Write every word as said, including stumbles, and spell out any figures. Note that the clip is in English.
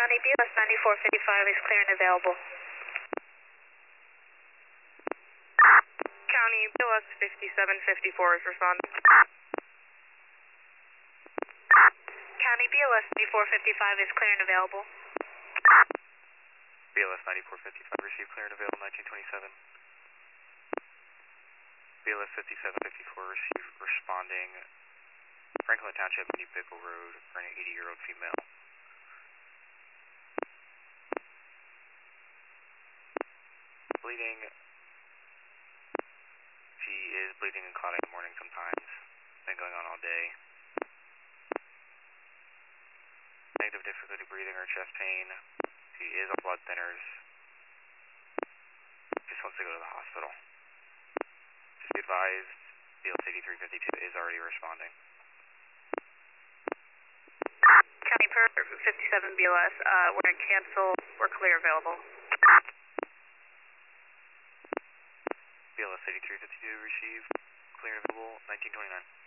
County B L S ninety-four fifty-five is clear and available. County B L S fifty-seven fifty-four is responding. County B L S ninety-four fifty-five is clear and available. B L S ninety-four fifty-five, receive clear and available nineteen twenty-seven. B L S fifty-seven fifty-four, receive responding Franklin Township, New Pickle Road for an eighty-year-old female. Bleeding. She is bleeding and clotting in the morning sometimes. Been going on all day. Negative difficulty breathing or chest pain. She is on blood thinners. Just wants to go to the hospital. Just be advised, B L S eighty-three fifty-two is already responding. County per fifty-seven B L S, uh, we're going to cancel, we're clear available. B L S eighty-three fifty-two, receive, clear and available, nineteen twenty-nine.